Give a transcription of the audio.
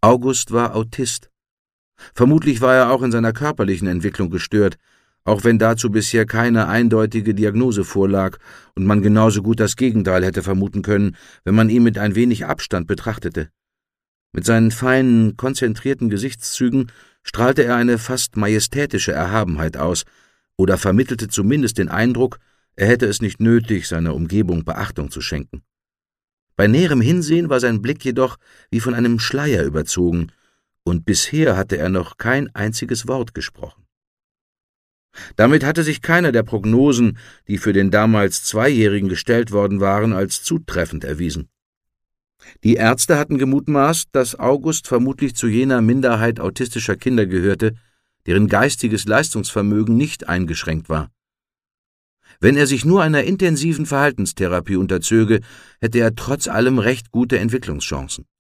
August war Autist. Vermutlich war er auch in seiner körperlichen Entwicklung gestört, auch wenn dazu bisher keine eindeutige Diagnose vorlag und man genauso gut das Gegenteil hätte vermuten können, wenn man ihn mit ein wenig Abstand betrachtete. Mit seinen feinen, konzentrierten Gesichtszügen strahlte er eine fast majestätische Erhabenheit aus oder vermittelte zumindest den Eindruck, er hätte es nicht nötig, seiner Umgebung Beachtung zu schenken. Bei näherem Hinsehen war sein Blick jedoch wie von einem Schleier überzogen, und bisher hatte er noch kein einziges Wort gesprochen. Damit hatte sich keiner der Prognosen, die für den damals Zweijährigen gestellt worden waren, als zutreffend erwiesen. Die Ärzte hatten gemutmaßt, dass August vermutlich zu jener Minderheit autistischer Kinder gehörte, deren geistiges Leistungsvermögen nicht eingeschränkt war. Wenn er sich nur einer intensiven Verhaltenstherapie unterzöge, hätte er trotz allem recht gute Entwicklungschancen.